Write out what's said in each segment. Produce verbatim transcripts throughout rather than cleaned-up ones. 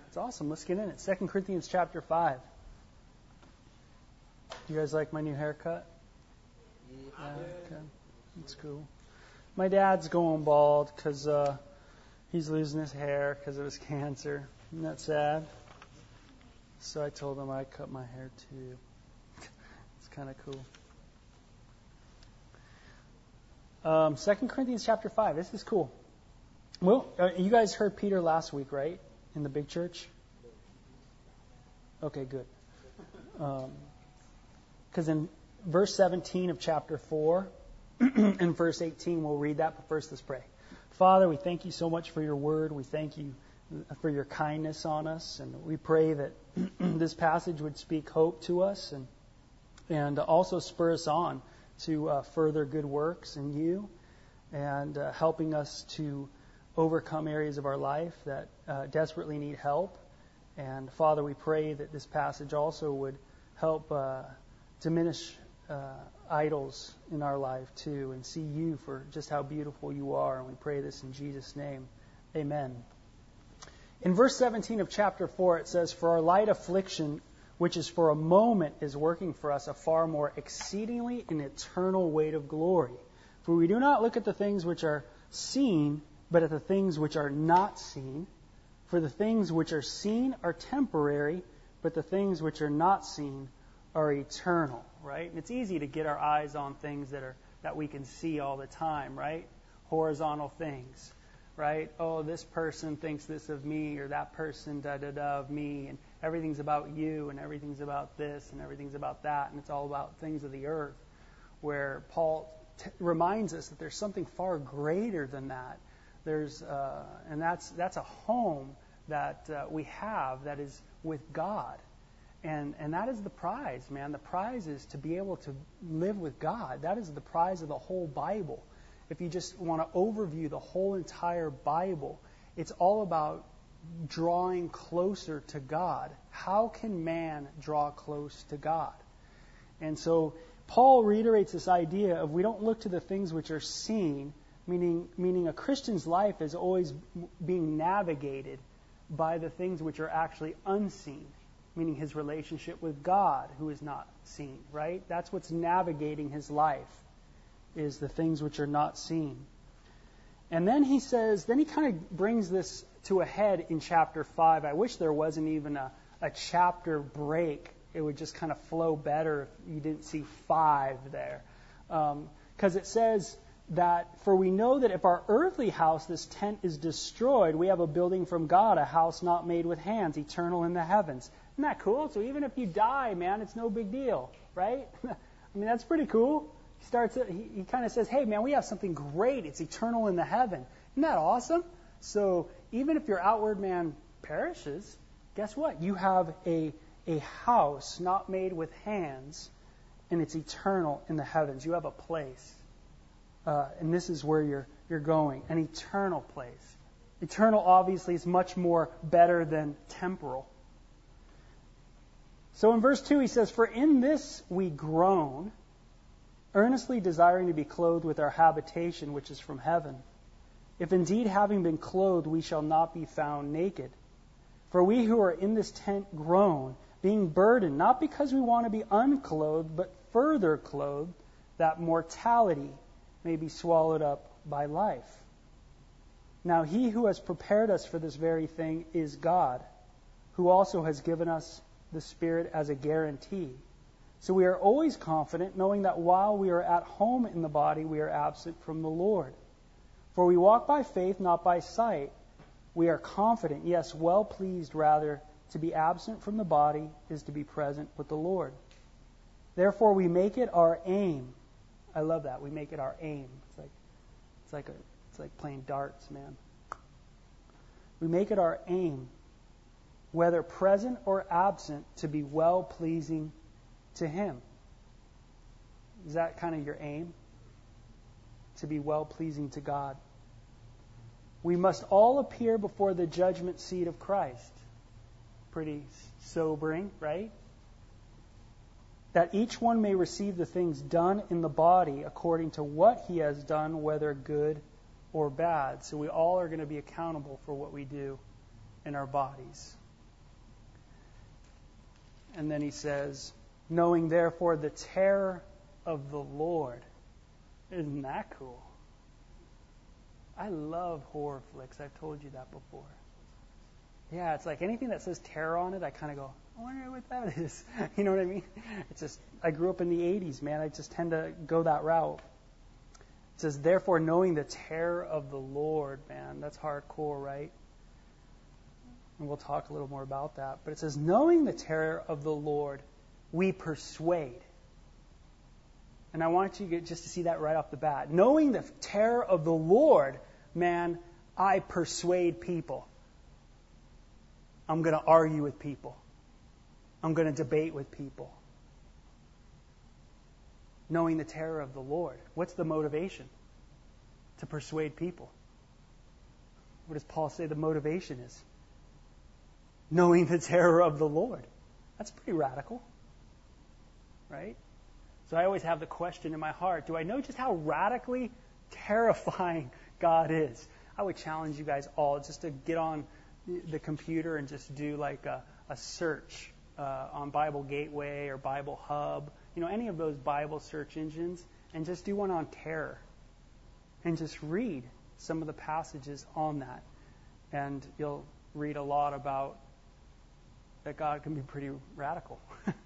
It's awesome. Let's get in it. Second Corinthians chapter five. Do you guys like my new haircut? Yeah, okay. That's cool. My dad's going bald because uh, he's losing his hair because of his cancer. Isn't that sad? So I told him I'd cut my hair too. It's kind of cool. Um, Second Corinthians chapter five. This is cool. Well, uh, you guys heard Peter last week, right? In the big church? Okay, good. Because um, in verse seventeen of chapter four and verse eighteen, we'll read that, but first let's pray. Father, we thank you so much for your word. We thank you for your kindness on us, and we pray that this passage would speak hope to us and and also spur us on to uh, further good works in you and uh, helping us to overcome areas of our life that uh, desperately need help. And Father, we pray that this passage also would help uh, diminish uh, idols in our life too, and see you for just how beautiful you are. And we pray this in Jesus' name. Amen. In verse seventeen of chapter four, it says, "For our light affliction, which is for a moment, is working for us a far more exceedingly and eternal weight of glory. For we do not look at the things which are seen, but at the things which are not seen. For the things which are seen are temporary, but the things which are not seen are eternal." Right? And it's easy to get our eyes on things that are that we can see all the time, right? Horizontal things, right? Oh, this person thinks this of me, or that person da da da of me, and everything's about you, and everything's about this, and everything's about that, and it's all about things of the earth. Where Paul t- reminds us that there's something far greater than that. There's, uh, and that's that's a home that uh, we have that is with God, and and that is the prize, man. The prize is to be able to live with God. That is the prize of the whole Bible. If you just want to overview the whole entire Bible, it's all about drawing closer to God. How can man draw close to God? And so Paul reiterates this idea of we don't look to the things which are seen. Meaning, meaning a Christian's life is always being navigated by the things which are actually unseen, meaning his relationship with God, who is not seen, right? That's what's navigating his life, is the things which are not seen. And then he says, then he kind of brings this to a head in chapter five. I wish there wasn't even a, a chapter break. It would just kind of flow better if you didn't see five there. Because um, it says that, "For we know that if our earthly house, this tent, is destroyed, we have a building from God, a house not made with hands, eternal in the heavens." Isn't that cool? So even if you die, man, it's no big deal, right? I mean, that's pretty cool. He starts. He, he kind of says, "Hey, man, we have something great. It's eternal in the heaven." Isn't that awesome? So even if your outward man perishes, guess what? You have a a house not made with hands, and it's eternal in the heavens. You have a place. Uh, and this is where you're you're going, an eternal place. Eternal, obviously, is much more better than temporal. So in verse two, he says, "For in this we groan, earnestly desiring to be clothed with our habitation, which is from heaven. If indeed, having been clothed, we shall not be found naked. For we who are in this tent groan, being burdened, not because we want to be unclothed, but further clothed, that mortality may be swallowed up by life. Now he who has prepared us for this very thing is God, who also has given us the Spirit as a guarantee. So we are always confident, knowing that while we are at home in the body, we are absent from the Lord. For we walk by faith, not by sight. We are confident, yes, well pleased rather, to be absent from the body is to be present with the Lord. Therefore we make it our aim." I love that. We make it our aim. It's like it's like a it's like playing darts, man. We make it our aim, whether present or absent, to be well pleasing to Him. Is that kind of your aim? To be well pleasing to God. We must all appear before the judgment seat of Christ. Pretty sobering, right? That each one may receive the things done in the body according to what he has done, whether good or bad. So we all are going to be accountable for what we do in our bodies. And then he says, knowing therefore the terror of the Lord. Isn't that cool? I love horror flicks. I've told you that before. Yeah, it's like anything that says terror on it, I kind of go, I wonder what that is. You know what I mean? It's just, I grew up in the eighties, man. I just tend to go that route. It says, therefore, knowing the terror of the Lord, man. That's hardcore, right? And we'll talk a little more about that. But it says, knowing the terror of the Lord, we persuade. And I want you to get, just to see that right off the bat. Knowing the terror of the Lord, man, I persuade people. I'm going to argue with people. I'm going to debate with people. Knowing the terror of the Lord. What's the motivation? To persuade people. What does Paul say the motivation is? Knowing the terror of the Lord. That's pretty radical. Right? So I always have the question in my heart, do I know just how radically terrifying God is? I would challenge you guys all just to get on the computer and just do like a, a search uh, on Bible Gateway or Bible Hub, you know, any of those Bible search engines, and just do one on terror. And just read some of the passages on that. And you'll read a lot about that God can be pretty radical.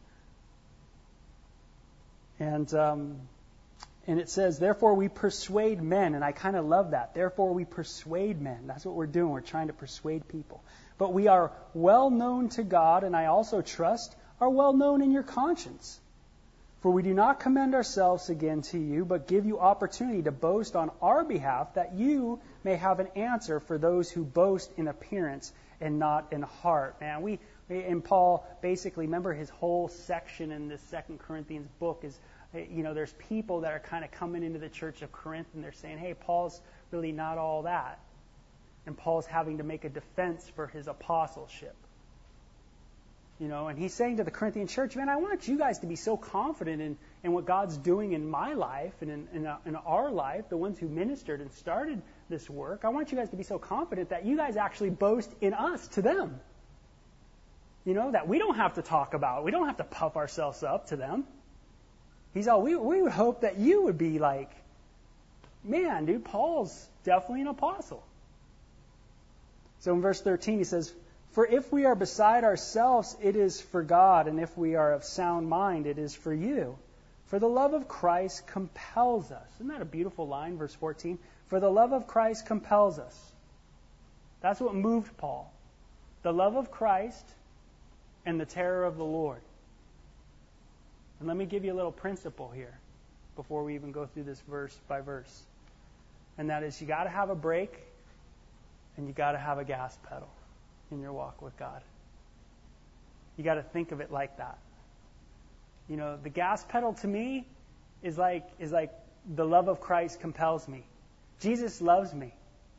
And um, and it says, therefore we persuade men. And I kind of love that. Therefore we persuade men. That's what we're doing. We're trying to persuade people. But we are well known to God, and I also trust are well known in your conscience. For we do not commend ourselves again to you, but give you opportunity to boast on our behalf, that you may have an answer for those who boast in appearance and not in heart. Man, we and Paul basically, remember his whole section in this Second Corinthians book is, you know, there's people that are kind of coming into the church of Corinth and they're saying, hey, Paul's really not all that. And Paul's having to make a defense for his apostleship. You know, and he's saying to the Corinthian church, man, I want you guys to be so confident in, in what God's doing in my life and in, in, uh, in our life, the ones who ministered and started this work. I want you guys to be so confident that you guys actually boast in us to them. You know, that we don't have to talk about. We don't have to puff ourselves up to them. He's all, we, we would hope that you would be like, man, dude, Paul's definitely an apostle. So in verse thirteen, he says, for if we are beside ourselves, it is for God, and if we are of sound mind, it is for you. For the love of Christ compels us. Isn't that a beautiful line, verse fourteen? For the love of Christ compels us. That's what moved Paul. The love of Christ and the terror of the Lord. And let me give you a little principle here before we even go through this verse by verse. And that is, you got to have a brake and you got to have a gas pedal in your walk with God. You got to think of it like that. You know, the gas pedal to me is like is like the love of Christ compels me. Jesus loves me.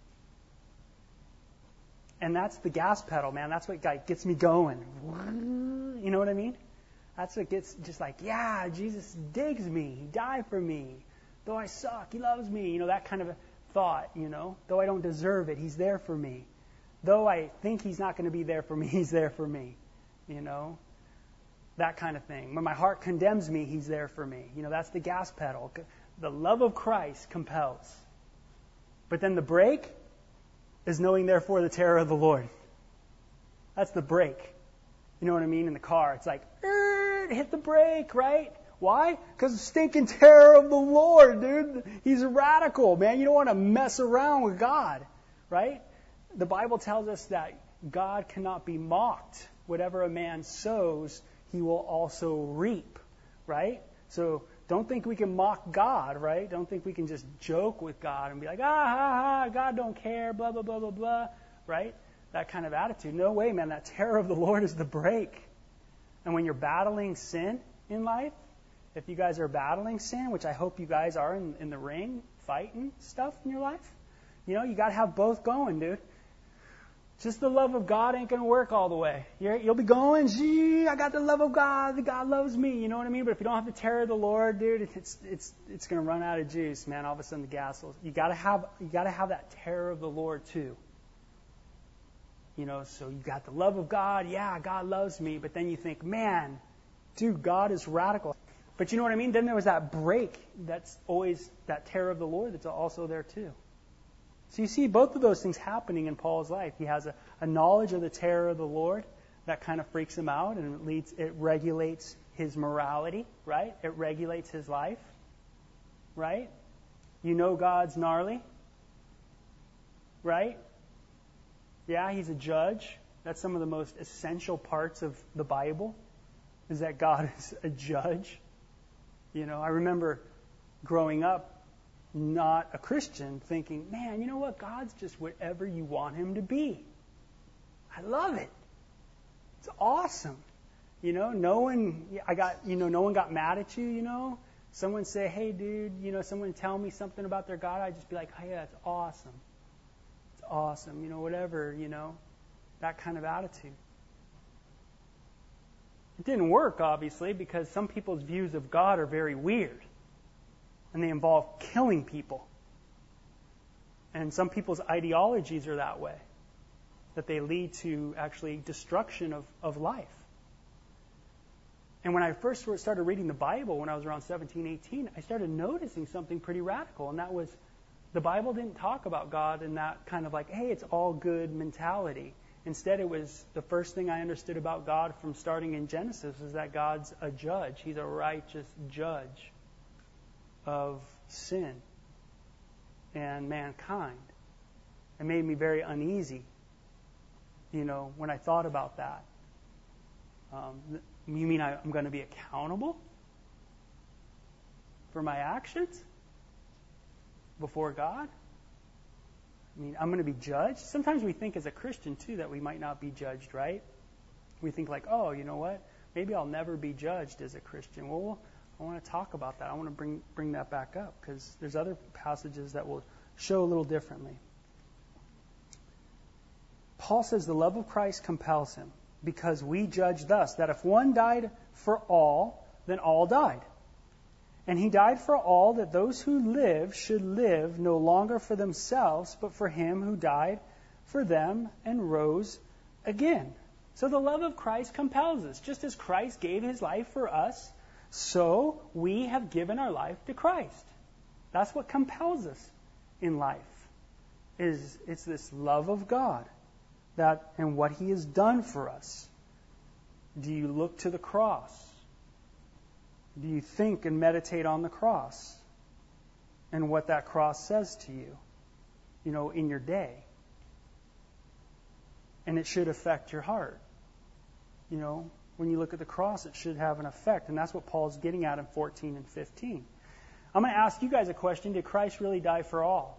And that's the gas pedal, man. That's what gets me going. You know what I mean? That's what gets just like, yeah, Jesus digs me. He died for me. Though I suck, he loves me. You know, that kind of a thought, you know. Though I don't deserve it, he's there for me. Though I think he's not going to be there for me, he's there for me. You know, that kind of thing. When my heart condemns me, he's there for me. You know, that's the gas pedal. The love of Christ compels. But then the brake is knowing, therefore, the terror of the Lord. That's the brake. You know what I mean? In the car, it's like, hit the brake, right? Why? Because the stinking terror of the Lord, dude. He's radical, man. You don't want to mess around with God, right? The Bible tells us that God cannot be mocked. Whatever a man sows, he will also reap, right? So don't think we can mock God, right? Don't think we can just joke with God and be like, ah, ha, ha, God don't care, blah, blah, blah, blah, blah, right? That kind of attitude. No way, man. That terror of the Lord is the brake. And when you're battling sin in life, if you guys are battling sin, which I hope you guys are in, in the ring, fighting stuff in your life, you know, you got to have both going, dude. Just the love of God ain't going to work all the way. You're, you'll be going, gee, I got the love of God. God loves me. You know what I mean? But if you don't have the terror of the Lord, dude, it's it's it's going to run out of juice, man. All of a sudden, the gas will. You got to have you got to have that terror of the Lord too. You know, so you got the love of God. Yeah, God loves me. But then you think, man, dude, God is radical. But you know what I mean? Then there was that break that's always that terror of the Lord that's also there too. So you see both of those things happening in Paul's life. He has a, a knowledge of the terror of the Lord that kind of freaks him out, and it leads, it regulates his morality, right? It regulates his life, right? You know God's gnarly, right? Yeah, he's a judge. That's some of the most essential parts of the Bible, is that God is a judge. You know, I remember growing up, not a Christian, thinking, man, you know what? God's just whatever you want him to be. I love it. It's awesome. You know, no one, I got, you know, no one got mad at you, you know. Someone say, hey, dude, you know, someone tell me something about their God. I'd just be like, hey, that's awesome. It's awesome. You know, whatever, you know, that kind of attitude. It didn't work, obviously, because some people's views of God are very weird. And they involve killing people. And some people's ideologies are that way, that they lead to actually destruction of, of life. And when I first started reading the Bible when I was around seventeen, eighteen, I started noticing something pretty radical, and that was the Bible didn't talk about God in that kind of like, hey, it's all good mentality. Instead, it was the first thing I understood about God from starting in Genesis is that God's a judge. He's a righteous judge of sin and mankind. It made me very uneasy, you know, when I thought about that. Um, you mean I, I'm going to be accountable for my actions before God? I mean, I'm going to be judged? Sometimes we think as a Christian, too, that we might not be judged, right? We think like, oh, you know what? Maybe I'll never be judged as a Christian. Well, I want to talk about that. I want to bring bring that back up because there's other passages that will show a little differently. Paul says the love of Christ compels him because we judge thus, that if one died for all, then all died. And he died for all, that those who live should live no longer for themselves, but for him who died for them and rose again. So the love of Christ compels us. Just as Christ gave his life for us, so we have given our life to Christ. That's what compels us in life. Is it's this love of God that and what he has done for us. Do you look to the cross? Do you think and meditate on the cross and what that cross says to you, you know, in your day? And it should affect your heart. You know, when you look at the cross, it should have an effect. And that's what Paul's getting at in fourteen and fifteen. I'm going to ask you guys a question. Did Christ really die for all?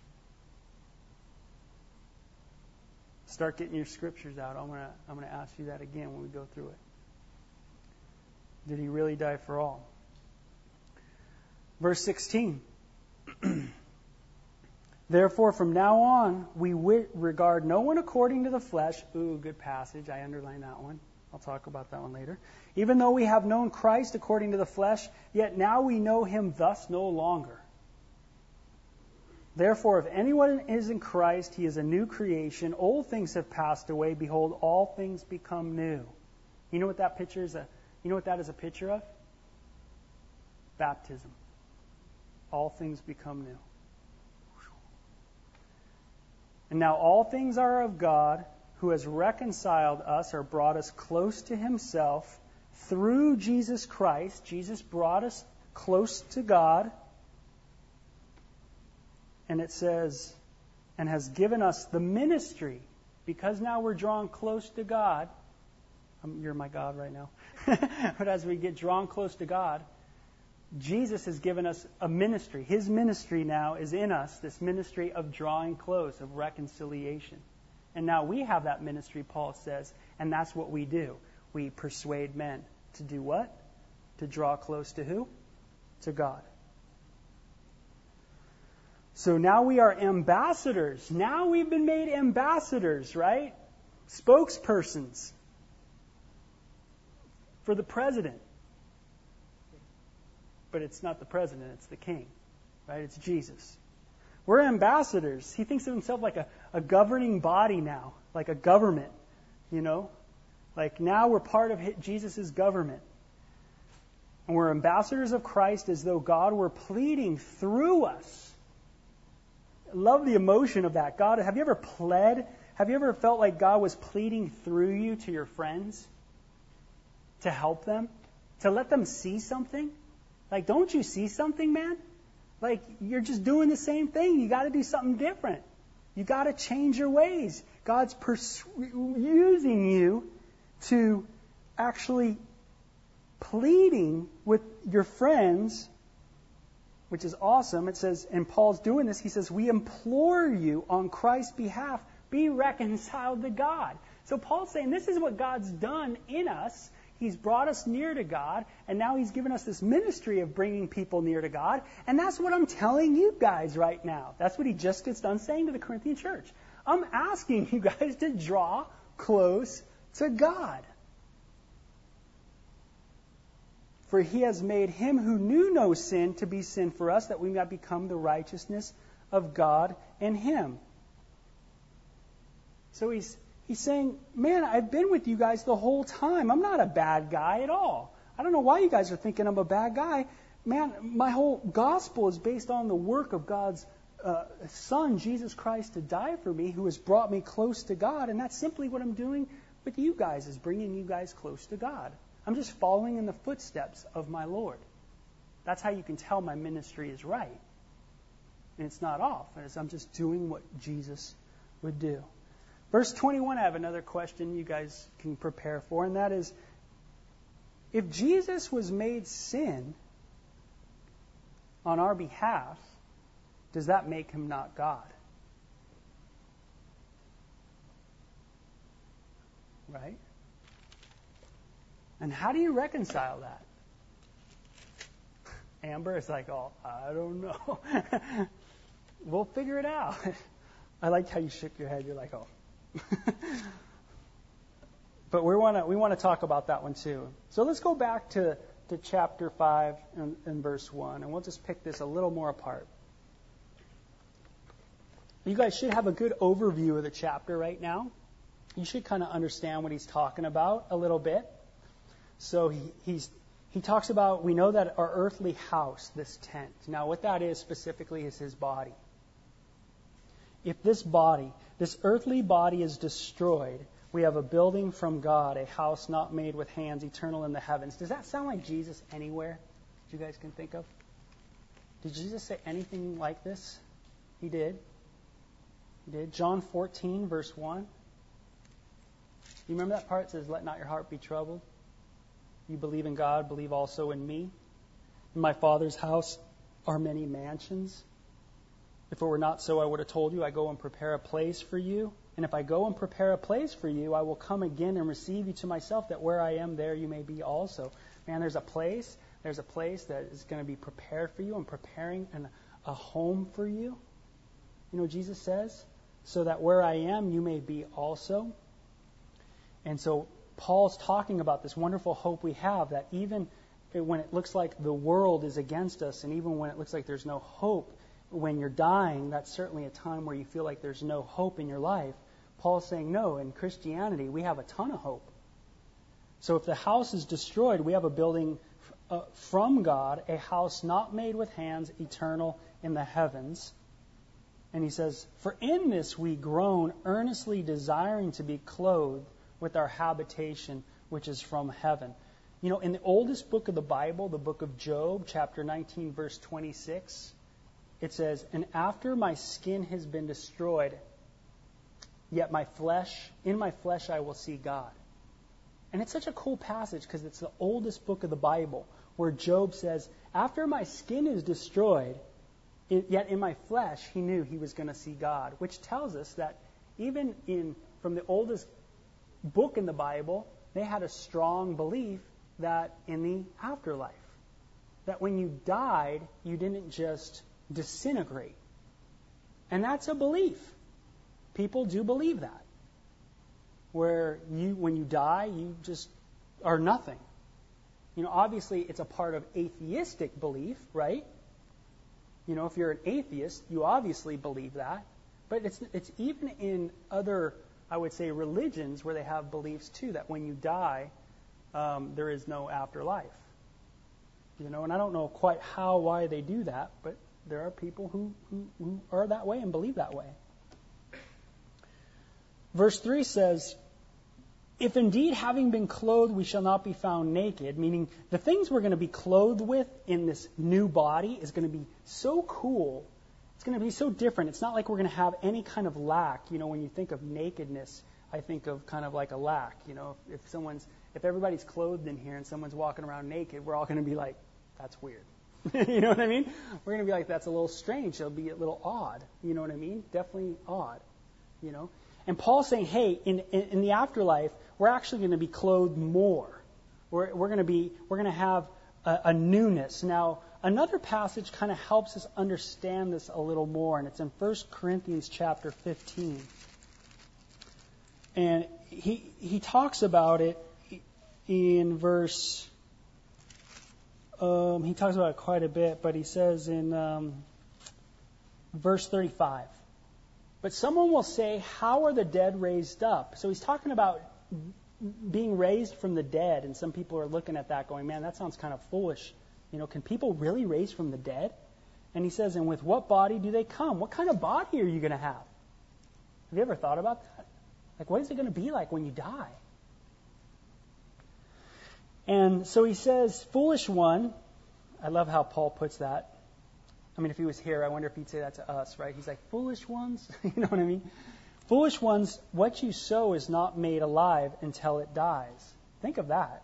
Start getting your scriptures out. I'm going to, I'm going to ask you that again when we go through it. Did he really die for all? Verse sixteen. Therefore, from now on, we regard no one according to the flesh. Ooh, good passage. I underline that one. I'll talk about that one later. Even though we have known Christ according to the flesh, yet now we know him thus no longer. Therefore, if anyone is in Christ, he is a new creation. Old things have passed away. Behold, all things become new. You know what that picture is? A, you know what that is a picture of? Baptism. All things become new. And now all things are of God, who has reconciled us or brought us close to himself through Jesus Christ. Jesus brought us close to God. And it says, and has given us the ministry. Because now we're drawn close to God. Um, you're my God right now. But as we get drawn close to God, Jesus has given us a ministry. His ministry now is in us, this ministry of drawing close, of reconciliation. And now we have that ministry, Paul says, and that's what we do. We persuade men to do what? To draw close to who? To God. So now we are ambassadors. Now we've been made ambassadors, right? Spokespersons for the president. But it's not the president, it's the king, right? It's Jesus. We're ambassadors. He thinks of himself like a, a governing body now, like a government, you know? Like now we're part of Jesus' government. And we're ambassadors of Christ as though God were pleading through us. I love the emotion of that. God, have you ever pled? Have you ever felt like God was pleading through you to your friends? To help them? To let them see something? Like, don't you see something, man? Like, you're just doing the same thing. You got to do something different. You got to change your ways. God's pers- using you to actually pleading with your friends, which is awesome. It says, and Paul's doing this, he says, we implore you on Christ's behalf, be reconciled to God. So Paul's saying this is what God's done in us. He's brought us near to God, and now he's given us this ministry of bringing people near to God. And that's what I'm telling you guys right now. That's what he just gets done saying to the Corinthian church. I'm asking you guys to draw close to God. For he has made him who knew no sin to be sin for us, that we might become the righteousness of God in him. So he's he's saying, man, I've been with you guys the whole time. I'm not a bad guy at all. I don't know why you guys are thinking I'm a bad guy. Man, my whole gospel is based on the work of God's uh, Son, Jesus Christ, to die for me, who has brought me close to God. And that's simply what I'm doing with you guys, is bringing you guys close to God. I'm just following in the footsteps of my Lord. That's how you can tell my ministry is right. And it's not off. As I'm just doing what Jesus would do. Verse twenty-one, I have another question you guys can prepare for, and that is, if Jesus was made sin on our behalf, does that make him not God? Right? And how do you reconcile that? Amber is like, oh, I don't know. We'll figure it out. I liked how you shook your head. You're like, oh. But we want to we want to talk about that one too. So let's go back to, to chapter five and, and verse one, and we'll just pick this a little more apart. You guys should have a good overview of the chapter right now. You should kind of understand what he's talking about a little bit. So he, he's he talks about, we know that our earthly house, this tent. Now what that is specifically is his body. If this body, this earthly body is destroyed, we have a building from God, a house not made with hands, eternal in the heavens. Does that sound like Jesus anywhere that you guys can think of? Did Jesus say anything like this? He did. He did. John fourteen, verse one. You remember that part? It says, let not your heart be troubled. You believe in God, believe also in me. In my Father's house are many mansions. If it were not so, I would have told you, I go and prepare a place for you. And if I go and prepare a place for you, I will come again and receive you to myself, that where I am, there you may be also. Man, there's a place, there's a place that is going to be prepared for you. I'm preparing an, a home for you. You know, Jesus says, so that where I am, you may be also. And so Paul's talking about this wonderful hope we have, that even when it looks like the world is against us, and even when it looks like there's no hope, when you're dying, that's certainly a time where you feel like there's no hope in your life. Paul's saying, no, in Christianity, we have a ton of hope. So if the house is destroyed, we have a building uh, from God, a house not made with hands, eternal in the heavens. And he says, for in this we groan, earnestly desiring to be clothed with our habitation, which is from heaven. You know, in the oldest book of the Bible, the book of Job, chapter nineteen, verse twenty-six, it says, and after my skin has been destroyed, yet my flesh, in my flesh I will see God. And it's such a cool passage because it's the oldest book of the Bible, where Job says, after my skin is destroyed, it, yet in my flesh he knew he was going to see God, which tells us that even in from the oldest book in the Bible, they had a strong belief that in the afterlife, that when you died, you didn't just disintegrate. And that's a belief. People do believe that. Where you, when you die, you just are nothing. You know, obviously it's a part of atheistic belief, right? You know, if you're an atheist, you obviously believe that. But it's it's even in other I would say, religions where they have beliefs too that when you die, um, there is no afterlife. You know, and I don't know quite how, why they do that, but there are people who, who, who are that way and believe that way. Verse three says, if indeed having been clothed we shall not be found naked, meaning the things we're going to be clothed with in this new body is going to be so cool. It's going to be so different. It's not like we're going to have any kind of lack. You know, when you think of nakedness, I think of kind of like a lack. You know, if, if someone's, if everybody's clothed in here and someone's walking around naked, we're all going to be like, that's weird. You know what I mean? We're going to be like, that's a little strange. It'll be a little odd. You know what I mean? Definitely odd. You know? And Paul's saying, hey, in, in, in the afterlife, we're actually going to be clothed more. We're, we're going to be, we're going to have a, a newness. Now, another passage kind of helps us understand this a little more, and it's in First Corinthians chapter fifteen. And he he talks about it in verse, um, he talks about it quite a bit, but he says in um, verse thirty-five, but someone will say, how are the dead raised up? So he's talking about being raised from the dead, and some people are looking at that going, man, that sounds kind of foolish. You know, can people really raise from the dead? And he says, and with what body do they come? What kind of body are you going to have? Have you ever thought about that? Like, what is it going to be like when you die? And so he says, foolish one. I love how Paul puts that. I mean, if he was here, I wonder if he'd say that to us, right? He's like, foolish ones? You know what I mean? Foolish ones, what you sow is not made alive until it dies. Think of that.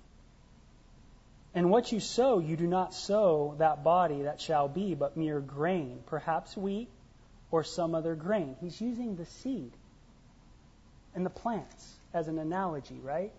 And what you sow, you do not sow that body that shall be, but mere grain, perhaps wheat or some other grain. He's using the seed and the plants as an analogy, right?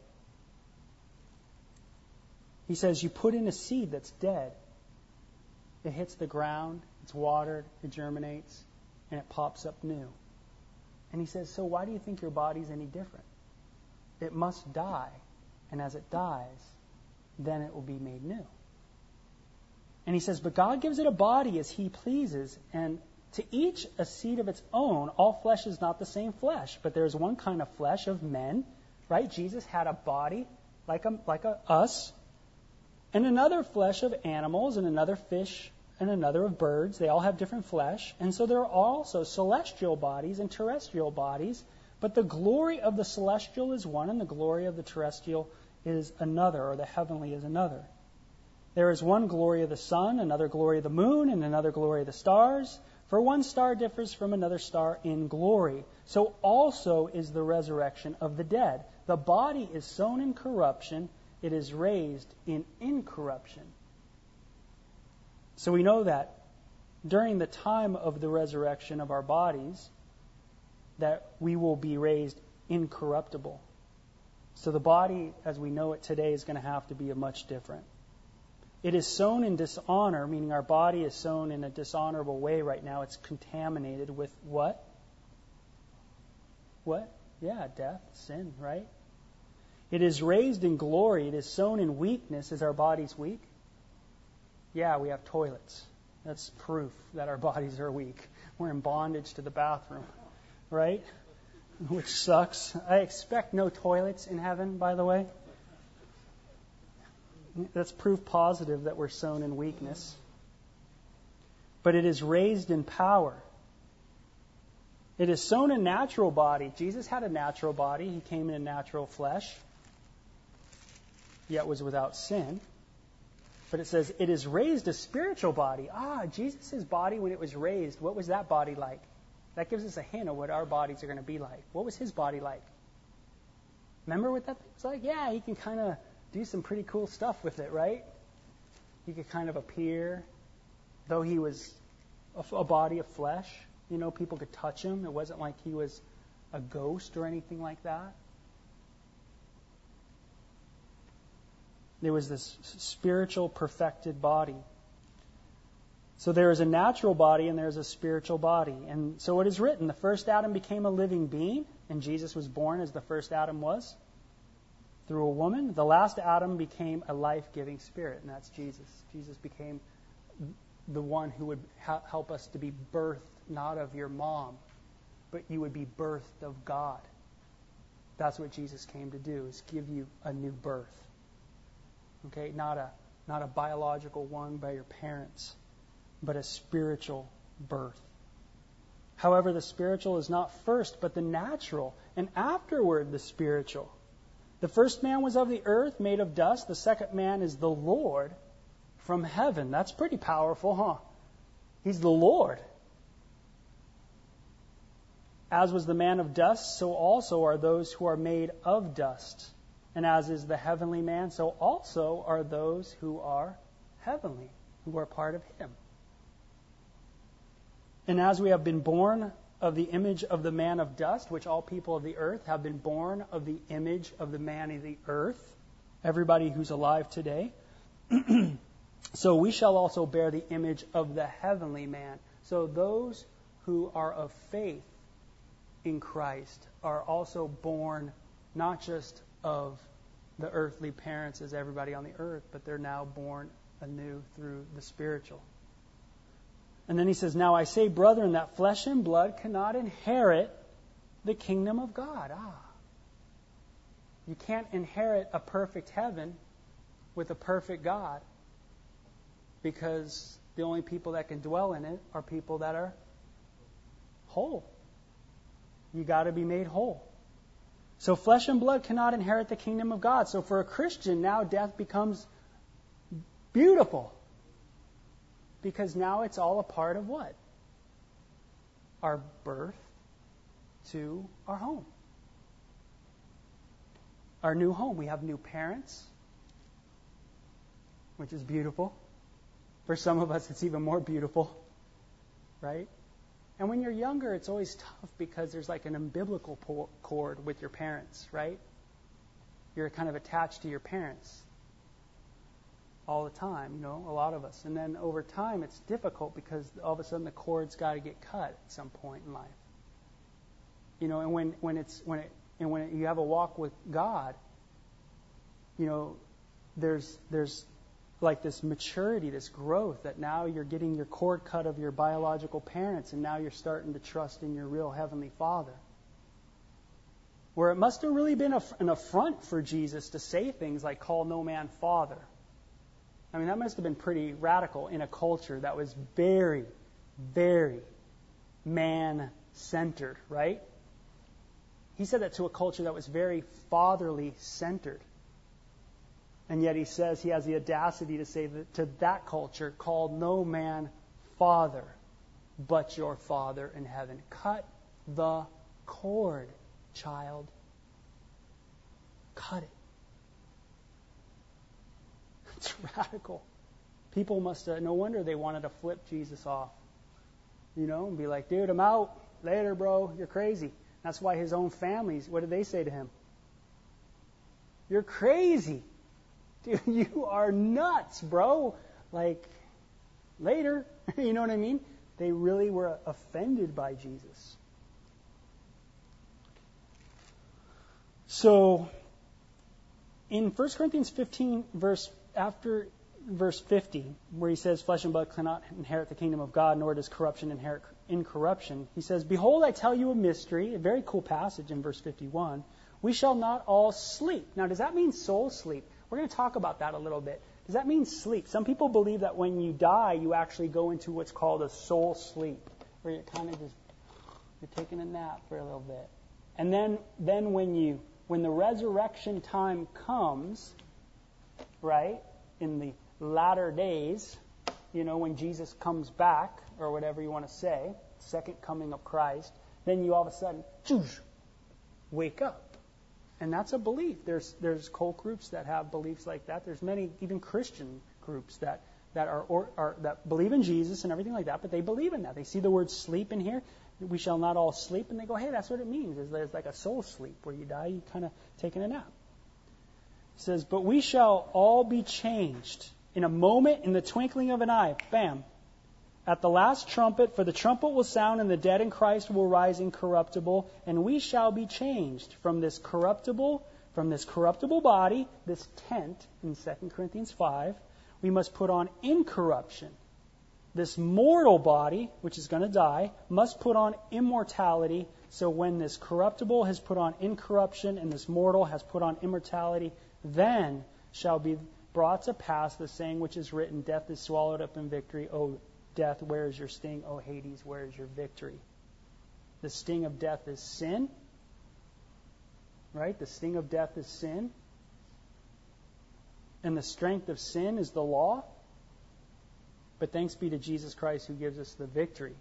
He says you put in a seed that's dead. It hits the ground, it's watered, it germinates, and it pops up new. And he says, so why do you think your body's any different? It must die, and as it dies, then it will be made new. And he says, but God gives it a body as he pleases, and to each a seed of its own. All flesh is not the same flesh, but there's one kind of flesh of men, right? Jesus had a body like a, like a, us, and another flesh of animals, and another fish, and another of birds. They all have different flesh. And so there are also celestial bodies and terrestrial bodies, but the glory of the celestial is one, and the glory of the terrestrial is another, or the heavenly is another. There is one glory of the sun, another glory of the moon, and another glory of the stars. For one star differs from another star in glory. So also is the resurrection of the dead. The body is sown in corruption, it is raised in incorruption. So we know that during the time of the resurrection of our bodies, that we will be raised incorruptible. So the body, as we know it today, is going to have to be a much different. It is sown in dishonor, meaning our body is sown in a dishonorable way right now. It's contaminated with what? What? Yeah, death, sin, right? It is raised in glory. It is sown in weakness. Is our bodies weak? Yeah, we have toilets. That's proof that our bodies are weak. We're in bondage to the bathroom, right? Which sucks. I expect no toilets in heaven, by the way. That's proof positive that we're sown in weakness. But it is raised in power. It is sown a natural body. Jesus had a natural body. He came in a natural flesh, yet was without sin. But it says, it is raised a spiritual body. Ah, Jesus' body, when it was raised, what was that body like? That gives us a hint of what our bodies are going to be like. What was his body like? Remember what that thing was like? Yeah, he can kind of do some pretty cool stuff with it, right? He could kind of appear, though he was a, a body of flesh. You know, people could touch him. It wasn't like he was a ghost or anything like that. There was this spiritual perfected body. So there is a natural body and there is a spiritual body. And so it is written, the first Adam became a living being, and Jesus was born as the first Adam was, through a woman. The last Adam became a life-giving spirit, and that's Jesus. Jesus became the one who would ha- help us to be birthed not of your mom, but you would be birthed of God. That's what Jesus came to do, is give you a new birth. Okay, not a not a biological one by your parents, but a spiritual birth. However, the spiritual is not first, but the natural, and afterward the spiritual. The first man was of the earth, made of dust. The second man is the Lord from heaven. That's pretty powerful, huh? He's the Lord. As was the man of dust, so also are those who are made of dust. And as is the heavenly man, so also are those who are heavenly, who are part of him. And as we have been born of the image of the man of dust, which all people of the earth have been born of the image of the man of the earth, everybody who's alive today, so we shall also bear the image of the heavenly man. So those who are of faith in Christ are also born not just of the earthly parents as everybody on the earth, but they're now born anew through the spiritual. And then he says, now I say, brethren, that flesh and blood cannot inherit the kingdom of God. Ah. You can't inherit a perfect heaven with a perfect God, because the only people that can dwell in it are people that are whole. You got to be made whole. So flesh and blood cannot inherit the kingdom of God. So for a Christian, now death becomes beautiful. Because now it's all a part of what? Our birth to our home. Our new home. We have new parents, which is beautiful. For some of us, it's even more beautiful, right? And when you're younger, it's always tough because there's like an umbilical cord with your parents, right? You're kind of attached to your parents all the time, you know, a lot of us. And then over time, it's difficult because all of a sudden the cord's got to get cut at some point in life. You know, and when, when it's when it and when you have a walk with God, you know, there's there's like this maturity, this growth, that now you're getting your cord cut of your biological parents, and now you're starting to trust in your real Heavenly Father. Where it must have really been a, an affront for Jesus to say things like, call no man Father. I mean, that must have been pretty radical in a culture that was very, very man-centered, right? He said that to a culture that was very fatherly-centered. And yet he says he has the audacity to say that to that culture, call no man Father, but your Father in heaven. Cut the cord, child. Cut it. It's radical. People must have, no wonder they wanted to flip Jesus off. You know, and be like, dude, I'm out. Later, bro. You're crazy. That's why his own families, what did they say to him? You're crazy. Dude, you are nuts, bro. Like, later. You know what I mean? They really were offended by Jesus. So, in First Corinthians fifteen, verse after verse fifty, where he says, flesh and blood cannot inherit the kingdom of God, nor does corruption inherit incorruption, he says, behold, I tell you a mystery, a very cool passage in verse fifty-one, we shall not all sleep. Now, does that mean soul sleep? We're going to talk about that a little bit. Does that mean sleep? Some people believe that when you die, you actually go into what's called a soul sleep, where you're kind of just, you're taking a nap for a little bit. And then, then when you, when the resurrection time comes, right, in the latter days, you know, when Jesus comes back, or whatever you want to say, second coming of Christ, then you all of a sudden, choosh, wake up. And that's a belief. There's there's cult groups that have beliefs like that. There's many, even Christian groups that that are, or, are that believe in Jesus and everything like that, but they believe in that. They see the word sleep in here. We shall not all sleep, and they go, hey, that's what it means. Is there's like a soul sleep where you die, you kind of taking a nap. It says, but we shall all be changed in a moment, in the twinkling of an eye. Bam. At the last trumpet, for the trumpet will sound, and the dead in Christ will rise incorruptible, and we shall be changed from this corruptible, from this corruptible body, this tent in Second Corinthians five. We must put on incorruption. This mortal body, which is going to die, must put on immortality. So when this corruptible has put on incorruption and this mortal has put on immortality, then shall be brought to pass the saying which is written, death is swallowed up in victory. O death, where is your sting? O Hades, where is your victory? The sting of death is sin. Right? The sting of death is sin. And the strength of sin is the law. But thanks be to Jesus Christ who gives us the victory.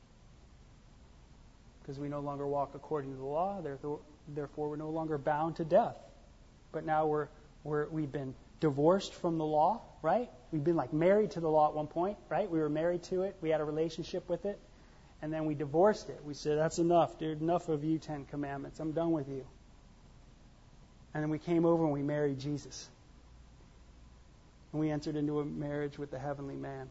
Because we no longer walk according to the law, therefore, therefore we're no longer bound to death. But now we're, we're, we've been divorced from the law, right? We've been like married to the law at one point, right? We were married to it. We had a relationship with it. And then we divorced it. We said, that's enough, dude. Enough of you Ten Commandments. I'm done with you. And then we came over and we married Jesus. And we entered into a marriage with the heavenly man.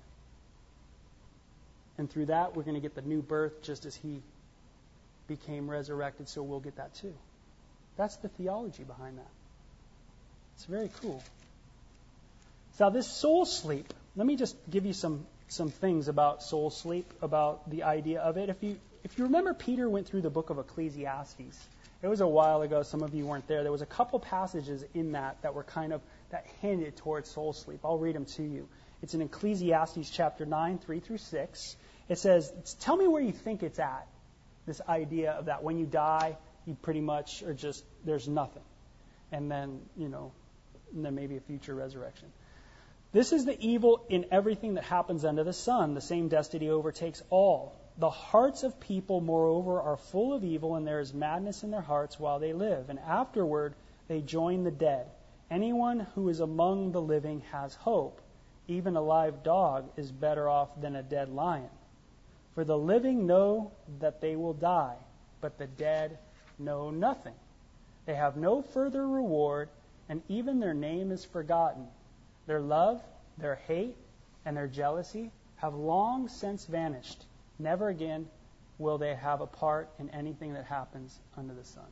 And through that, we're going to get the new birth just as he became resurrected, so we'll get that too. That's the theology behind that. It's very cool. So this soul sleep, let me just give you some, some things about soul sleep, about the idea of it. If you if you remember, Peter went through the book of Ecclesiastes. It was a while ago. Some of you weren't there. There was a couple passages in that that were kind of, that hinted towards soul sleep. I'll read them to you. It's in Ecclesiastes chapter nine, three through six. It says, tell me where you think it's at, this idea of that when you die, you pretty much are just, there's nothing. And then, you know, and then maybe a future resurrection. This is the evil in everything that happens under the sun. The same destiny overtakes all. The hearts of people, moreover, are full of evil, and there is madness in their hearts while they live. And afterward, they join the dead. Anyone who is among the living has hope. Even a live dog is better off than a dead lion. For the living know that they will die, but the dead know nothing. They have no further reward, and even their name is forgotten. Their love, their hate, and their jealousy have long since vanished. Never again will they have a part in anything that happens under the sun.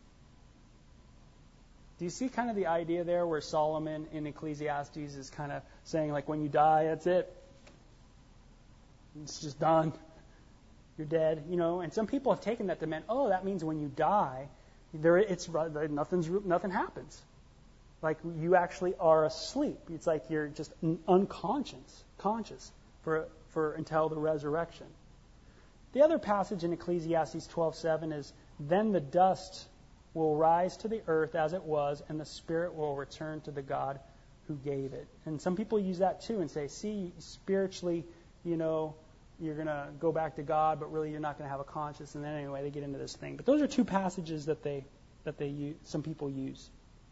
Do you see kind of the idea there where Solomon in Ecclesiastes is kind of saying, like, when you die, that's it. It's just done. You're dead, you know. And some people have taken that to mean, oh, that means when you die, there it's nothing's nothing happens. Like you actually are asleep. It's like you're just unconscious, conscious for for until the resurrection. The other passage in Ecclesiastes twelve seven is, then the dust will rise to the earth as it was, and the spirit will return to the God who gave it. And some people use that too and say, see, spiritually, you know, you're going to go back to God, but really you're not going to have a conscience. And then anyway, they get into this thing. But those are two passages that they that they use, some people use.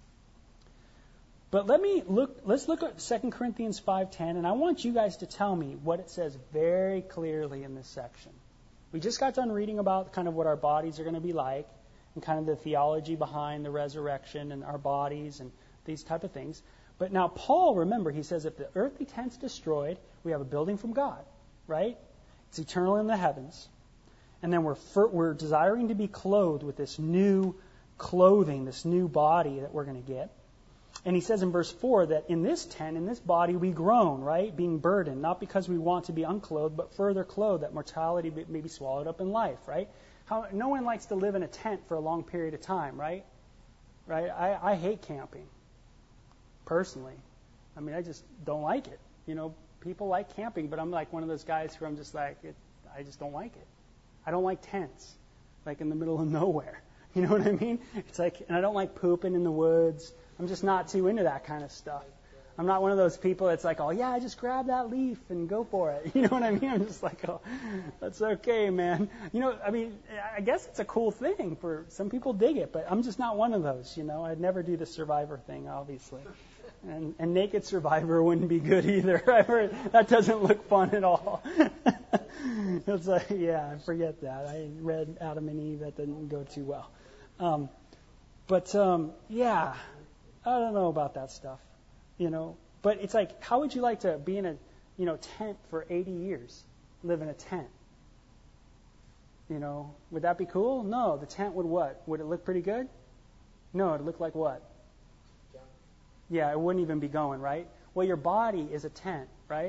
But let me look. Let's look at Second Corinthians five ten, and I want you guys to tell me what it says very clearly in this section. We just got done reading about kind of what our bodies are going to be like, and kind of the theology behind the resurrection and our bodies and these type of things. But now Paul, remember, he says if the earthly tent's destroyed, we have a building from God, right? It's eternal in the heavens. And then we're we're desiring to be clothed with this new clothing, this new body that we're going to get. And he says in verse four that in this tent, in this body, we groan, right? Being burdened, not because we want to be unclothed, but further clothed, that mortality may be swallowed up in life, right? How, no one likes to live in a tent for a long period of time, right? Right? I, I hate camping, personally. I mean, I just don't like it. You know, people like camping, but I'm like one of those guys who I'm just like, it, I just don't like it. I don't like tents, like in the middle of nowhere. You know what I mean? It's like, and I don't like pooping in the woods. I'm just not too into that kind of stuff. I'm not one of those people that's like, oh, yeah, just grab that leaf and go for it. You know what I mean? I'm just like, oh, that's okay, man. You know, I mean, I guess it's a cool thing. For some people dig it, but I'm just not one of those, you know. I'd never do the Survivor thing, obviously. And, and Naked Survivor wouldn't be good either. I've heard that doesn't look fun at all. It's like, yeah, forget that. I read Adam and Eve. That didn't go too well. Um, but, um, yeah, I don't know about that stuff, you know. But it's like, how would you like to be in a, you know, tent for eighty years, live in a tent? You know, would that be cool? No, the tent would what? Would it look pretty good? No, it'd look like what? Yeah, it wouldn't even be going, right? Well, your body is a tent, right?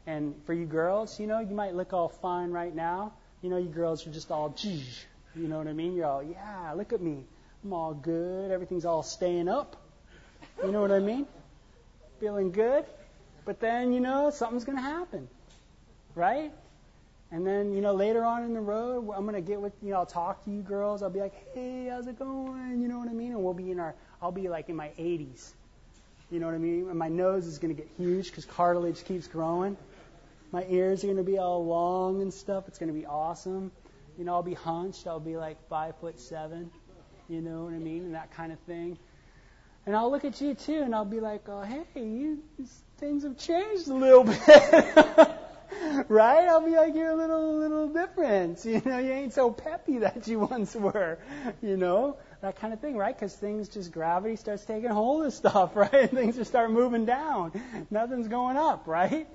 And for you girls, you know, you might look all fine right now. You know, you girls are just all, you know what I mean? You're all, yeah, look at me. I'm all good. Everything's all staying up. You know what I mean? Feeling good. But then, you know, something's going to happen. Right? And then, you know, later on in the road, I'm going to get with, you know, I'll talk to you girls. I'll be like, hey, how's it going? You know what I mean? And we'll be in our, I'll be like in my eighties. You know what I mean? And my nose is going to get huge because cartilage keeps growing. My ears are going to be all long and stuff. It's going to be awesome. You know, I'll be hunched. I'll be like five foot seven. You know what I mean? And that kind of thing. And I'll look at you too, and I'll be like, oh, hey, you, things have changed a little bit. Right? I'll be like, you're a little, little different. You know, you ain't so peppy that you once were. You know, that kind of thing, right? Because things just, gravity starts taking hold of stuff, right? And things just start moving down. Nothing's going up, right?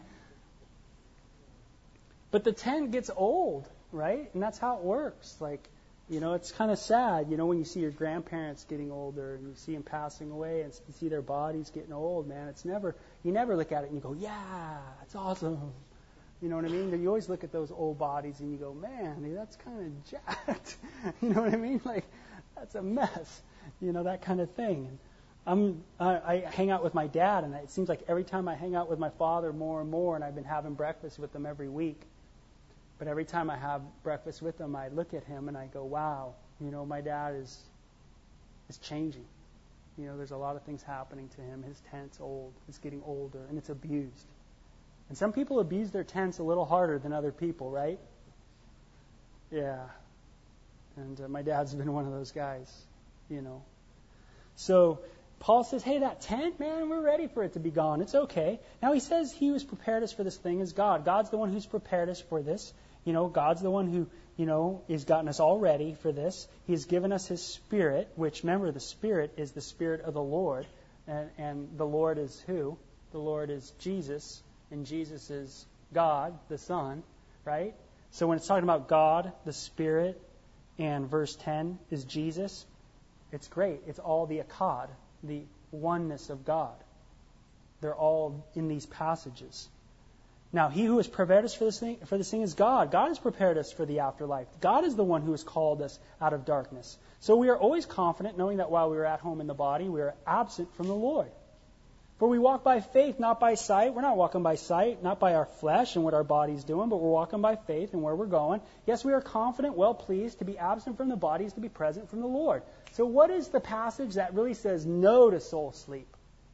But the tent gets old, right? And that's how it works. Like, you know, it's kind of sad, you know, when you see your grandparents getting older and you see them passing away and you see their bodies getting old, man. It's never, you never look at it and you go, yeah, it's awesome. You know what I mean? You always look at those old bodies and you go, man, dude, that's kind of jacked. You know what I mean? Like, that's a mess. You know, that kind of thing. And I'm, I, I hang out with my dad, and it seems like every time I hang out with my father more and more, and I've been having breakfast with him every week. But every time I have breakfast with him, I look at him and I go, wow, you know, my dad is is changing. You know, there's a lot of things happening to him. His tent's old. It's getting older, and it's abused. And some people abuse their tents a little harder than other people, right? Yeah. And uh, my dad's been one of those guys, you know. So Paul says, hey, that tent, man, we're ready for it to be gone. It's okay. Now he says he who's prepared us for this thing is God. God's the one who's prepared us for this. You know, God's the one who, you know, has gotten us all ready for this. He's given us His Spirit, which, remember, the Spirit is the Spirit of the Lord. And, and the Lord is who? The Lord is Jesus. And Jesus is God, the Son, right? So when it's talking about God, the Spirit, and verse ten is Jesus, it's great. It's all the Akkad, the oneness of God. They're all in these passages. Now, He who has prepared us for this thing, for this thing is God. God has prepared us for the afterlife. God is the one who has called us out of darkness. So we are always confident, knowing that while we are at home in the body, we are absent from the Lord. For we walk by faith, not by sight. We're not walking by sight, not by our flesh and what our body's doing, but we're walking by faith and where we're going. Yes, we are confident, well pleased, to be absent from the body is to be present from the Lord. So what is the passage that really says no to soul sleep?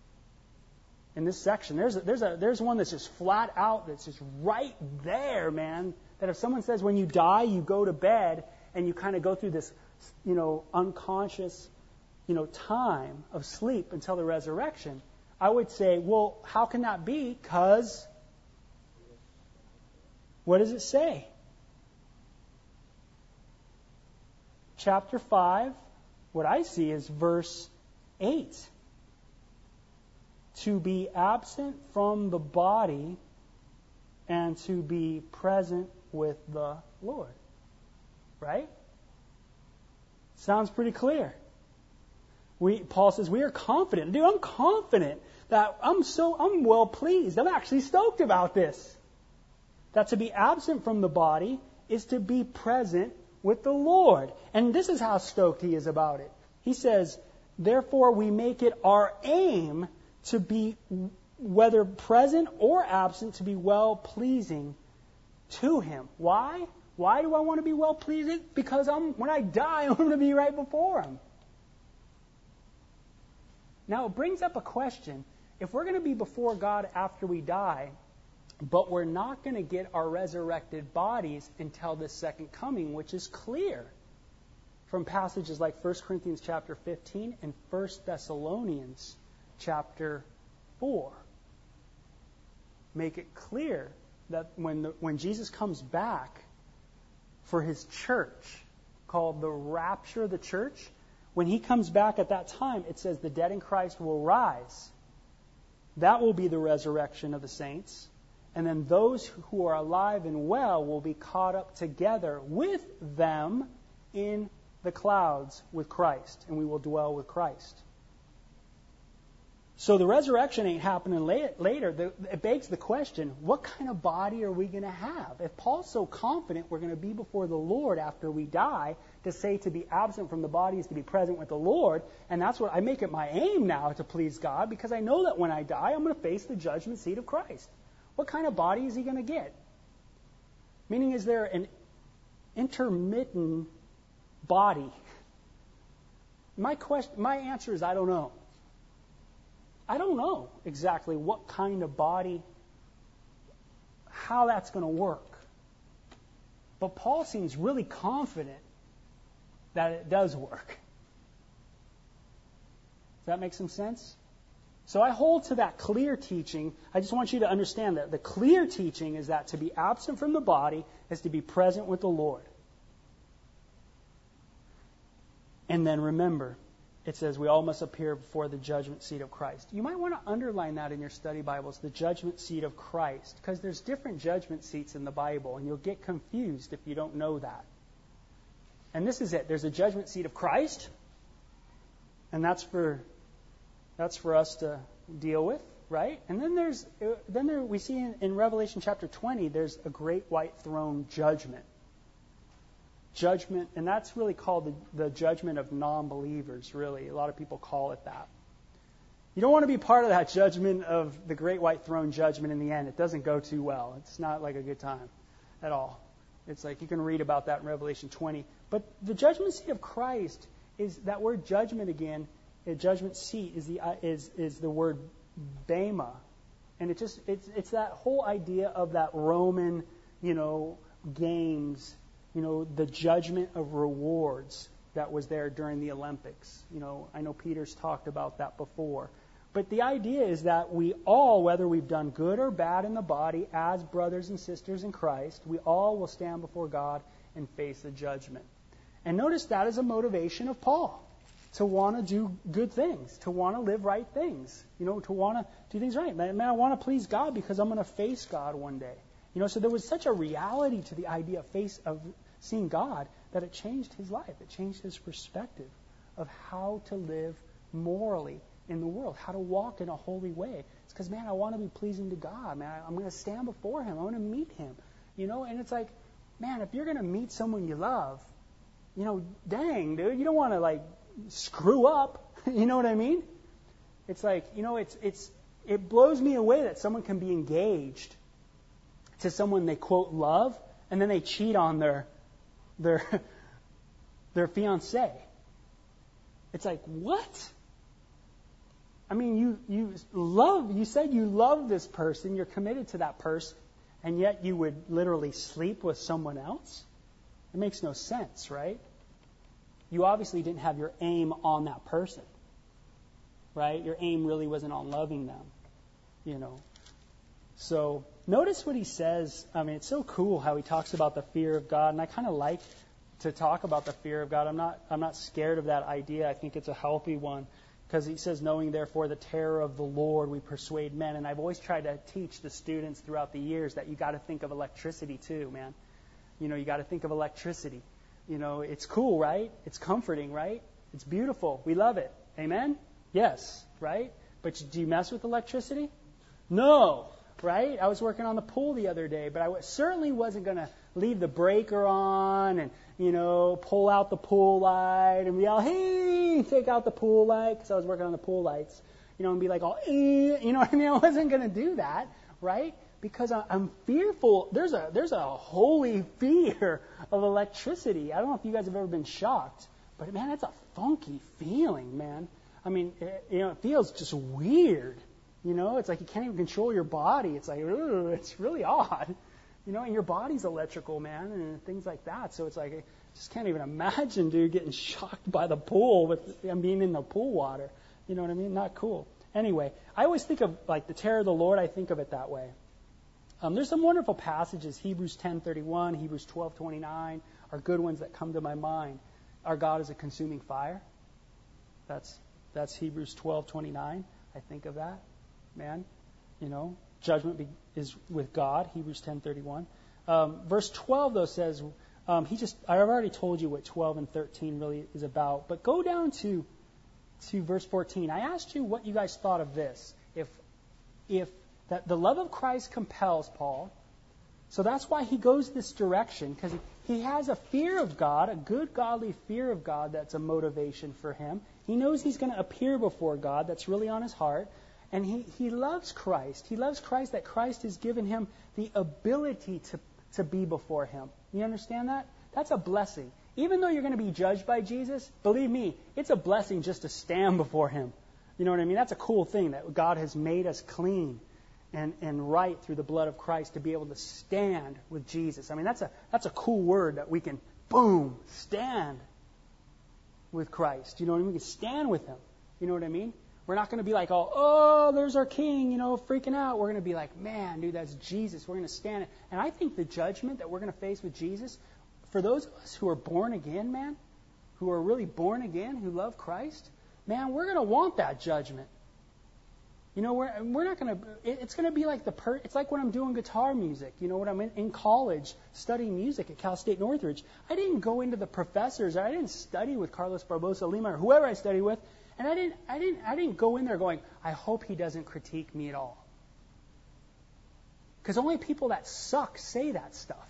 In this section, there's a, there's a there's one that's just flat out, that's just right there, man. That if someone says when you die, you go to bed and you kind of go through this, you know, unconscious, you know, time of sleep until the resurrection, I would say, well, how can that be? Because what does it say? Chapter five, what I see is verse eight. To be absent from the body and to be present with the Lord. Right? Sounds pretty clear. We, Paul says, we are confident. Dude, I'm confident that I'm so, I'm well pleased. I'm actually stoked about this. That to be absent from the body is to be present with the Lord. And this is how stoked he is about it. He says, therefore we make it our aim to be, whether present or absent, to be well-pleasing to Him. Why? Why do I want to be well-pleasing? Because I'm, when I die, I'm going to be right before Him. Now, it brings up a question. If we're going to be before God after we die, but we're not going to get our resurrected bodies until the second coming, which is clear from passages like First Corinthians chapter fifteen and First Thessalonians chapter four, make it clear that when the, when Jesus comes back for His church, called the rapture of the church, when He comes back at that time, it says the dead in Christ will rise. That will be the resurrection of the saints. And then those who are alive and well will be caught up together with them in the clouds with Christ, and we will dwell with Christ. So the resurrection ain't happening later. It begs the question, what kind of body are we going to have? If Paul's so confident we're going to be before the Lord after we die, to say to be absent from the body is to be present with the Lord, and that's what I make it my aim now to please God, because I know that when I die, I'm going to face the judgment seat of Christ. What kind of body is he going to get? Meaning, is there an intermittent body? My question, my answer is I don't know. I don't know exactly what kind of body, how that's going to work. But Paul seems really confident that it does work. Does that make some sense? So I hold to that clear teaching. I just want you to understand that the clear teaching is that to be absent from the body is to be present with the Lord. And then remember, it says we all must appear before the judgment seat of Christ. You might want to underline that in your study Bibles, the judgment seat of Christ, because there's different judgment seats in the Bible, and you'll get confused if you don't know that. And this is it. There's a judgment seat of Christ, and that's for that's for us to deal with, right? And then there's then there we see in, in Revelation chapter twenty, there's a great white throne judgment. Judgment, and that's really called the, the judgment of non-believers, really. A lot of people call it that. You don't want to be part of that judgment of the great white throne judgment in the end. It doesn't go too well. It's not like a good time at all. It's like you can read about that in Revelation twenty. But the judgment seat of Christ is that word judgment again. A judgment seat is the is is the word bema, and it just it's it's that whole idea of that Roman, you know, games. You know, the judgment of rewards that was there during the Olympics. You know, I know Peter's talked about that before. But the idea is that we all, whether we've done good or bad in the body, as brothers and sisters in Christ, we all will stand before God and face the judgment. And notice that is a motivation of Paul, to want to do good things, to want to live right things, you know, to want to do things right. Man, I want to please God because I'm going to face God one day. You know, so there was such a reality to the idea of face of seeing God that it changed his life. It changed his perspective of how to live morally in the world, how to walk in a holy way. It's because, man, I want to be pleasing to God. Man, I'm going to stand before him. I want to meet him. You know, and it's like, man, if you're going to meet someone you love, you know, dang, dude, you don't want to, like, screw up. You know what I mean? It's like, you know, it's it's it blows me away that someone can be engaged to someone they quote love, and then they cheat on their their their fiancé. It's like, what? I mean, you you love. You said you love this person. You're committed to that person, and yet you would literally sleep with someone else. It makes no sense, right? You obviously didn't have your aim on that person, right? Your aim really wasn't on loving them, you know. So notice what he says. I mean, it's so cool how he talks about the fear of God, and I kind of like to talk about the fear of God. I'm not I'm not scared of that idea. I think it's a healthy one, because he says, knowing therefore the terror of the Lord, we persuade men. And I've always tried to teach the students throughout the years that you got to think of electricity too, man. You know, you got to think of electricity. You know, it's cool, right? It's comforting, right? It's beautiful. We love it. Amen? Yes, right? But do you mess with electricity? No, right? I was working on the pool the other day, but I certainly wasn't going to leave the breaker on and, you know, pull out the pool light and yell, hey, take out the pool light, because I was working on the pool lights, you know, and be like, oh, eh, you know what I mean? I wasn't going to do that, right? Because I'm fearful. There's a there's a holy fear of electricity. I don't know if you guys have ever been shocked, but man, it's a funky feeling, man. I mean, it, you know, it feels just weird. You know, it's like you can't even control your body. It's like, ugh, it's really odd. You know, and your body's electrical, man, and things like that. So it's like, I just can't even imagine, dude, getting shocked by the pool with and being in the pool water. You know what I mean? Not cool. Anyway, I always think of like the terror of the Lord. I think of it that way. Um, there's some wonderful passages. Hebrews ten thirty-one, Hebrews twelve twenty-nine are good ones that come to my mind. Our God is a consuming fire. That's that's Hebrews twelve twenty-nine. I think of that, man. You know, judgment be, is with God. Hebrews ten thirty-one. Um, verse twelve though says, um, he just I've already told you what twelve and thirteen really is about. But go down to to verse fourteen. I asked you what you guys thought of this. If if that the love of Christ compels Paul, so that's why he goes this direction, because he has a fear of God, a good godly fear of God that's a motivation for him. He knows he's going to appear before God. That's really on his heart. And he, he loves Christ. He loves Christ, that Christ has given him the ability to, to be before him. You understand that? That's a blessing. Even though you're going to be judged by Jesus, believe me, it's a blessing just to stand before him. You know what I mean? That's a cool thing, that God has made us clean and, and right through the blood of Christ to be able to stand with Jesus. I mean, that's a that's a cool word, that we can, boom, stand with Christ. You know what I mean? We can stand with him. You know what I mean? We're not going to be like, oh, oh, there's our king, you know, freaking out. We're going to be like, man, dude, that's Jesus. We're going to stand it. And I think the judgment that we're going to face with Jesus, for those of us who are born again, man, who are really born again, who love Christ, man, we're going to want that judgment. You know, we're we're not going to. It's going to be like the per. It's like when I'm doing guitar music. You know, when I'm in, in college studying music at Cal State Northridge, I didn't go into the professors. I didn't study with Carlos Barbosa Lima or whoever I studied with, and I didn't. I didn't. I didn't go in there going, I hope he doesn't critique me at all. Because only people that suck say that stuff.